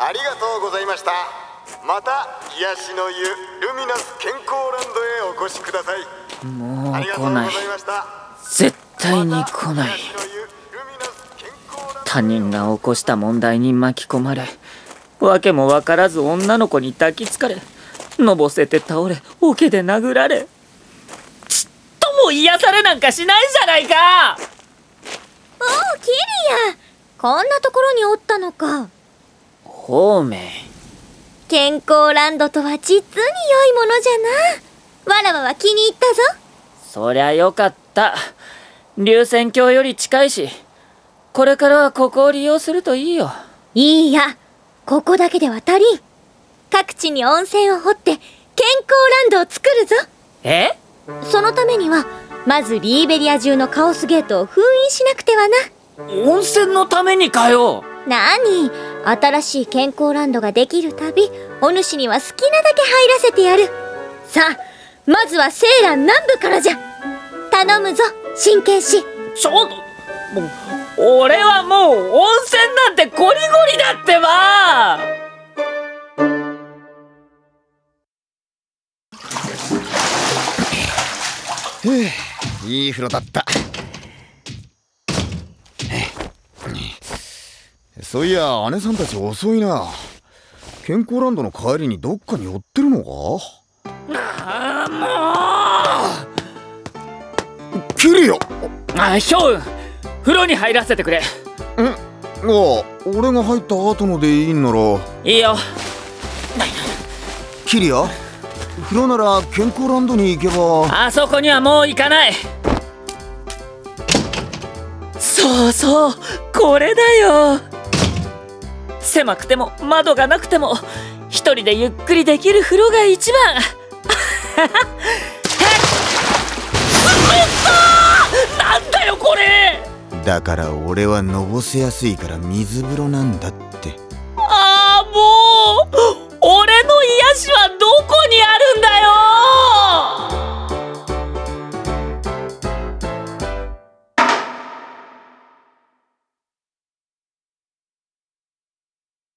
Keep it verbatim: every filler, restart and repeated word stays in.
ありがとうございました。また癒しの湯ルミナス健康ランドへお越しください。 もう来ない。絶対に来ない。他人が起こした問題に巻き込まれ、わけも分からず女の子に抱きつかれ、のぼせて倒れ、桶で殴られ、ちっとも癒されなんかしないじゃないか。 おお、キリア、こんなところにおったのか。 孔明、 健康ランドとは実に良いものじゃな。わらわは気に入ったぞ。 そりゃよかった。龍泉峡より近いし、これからはここを利用するといいよ。 いいや、ここだけでは足りん。各地に温泉を掘って健康ランドを作るぞ。 え？ そのためにはまずリーベリア中のカオスゲートを封印しなくてはな。 温泉のためにかよ。 なに、新しい健康ランドができるたび、お主には好きなだけ入らせてやる。さあ、まずはセーラン南部からじゃ。頼むぞ、真剣士。 ちょっと、もう俺はもう温泉なんてゴリゴリだってば。 へえ、いい風呂だった。そういや、姉さんたち遅いな。健康ランドの帰りにどっかに寄ってるのか。 あもうキリア。 あ、ヒョウ、風呂に入らせてくれ。ん？ ああ、俺が入った後のでいいんならいいよ。 キリア、風呂なら健康ランドに行けば。 あそこにはもう行かない。そうそう、これだよ。狭くても窓がなくても一人でゆっくりできる風呂が一番。なんだよこれ。 だから俺はのぼせやすいから水風呂なんだって。 ああ、もう俺の癒しはどこにあるんだよ。